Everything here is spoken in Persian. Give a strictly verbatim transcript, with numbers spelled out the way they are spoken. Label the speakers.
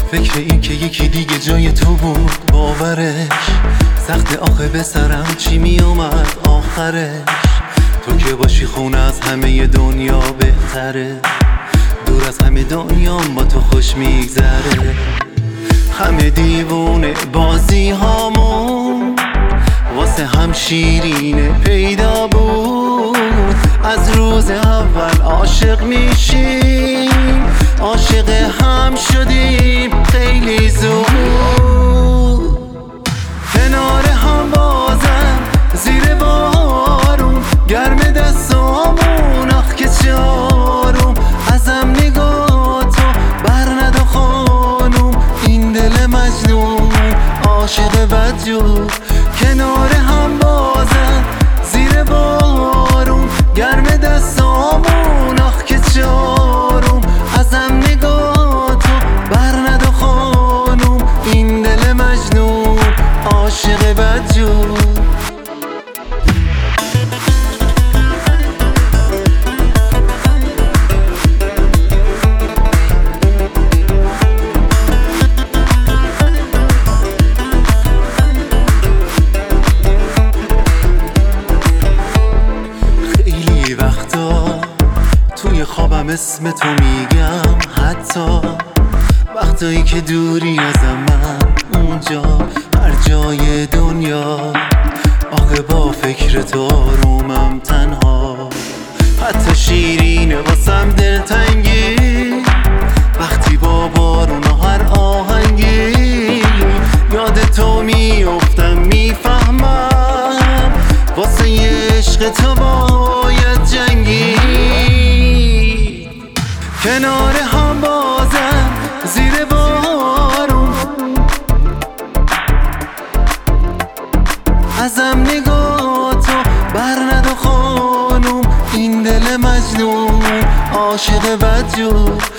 Speaker 1: فکر این که یکی دیگه جای تو بود باورش سخت، آخه به سرم چی می اومد آخرش. تو که باشی خونه از همه دنیا بهتره، دور از همه دنیام با تو خوش میگذره. همه دیوونه بازی هامون واسه هم شیرینه پیدا بود. از روز اول عاشق میشیم، عاشق هم شدیم خیلی زود. کنار هم بازم زیر بارون، گرم دستامون آخ که چارم. ازم نگاه تو بر ندا خانوم، این دل مجنون عاشق بدجور. کنار هم بازم زیر بارون، گرم دستامون آخ که چارم. ازم نگاه تو بر ندا خانوم، این دل مجنون عاشق بدجور. توی خوابم اسم تو میگم، حتی وقتایی که دوری ازم من اونجا هر جای دنیا. آخه با فکر تو آرومم تنها، حتی شیرینه واسم دلتنگی وقتی با بارون و هر آهنگی یاد تو میافتم. میفهمم واسه یه عشق تو باید جنگی. کنار هم بازم زیر بارون، ازم نگاه تو بر ندا خانوم، این دل مجنون عاشق بدجور.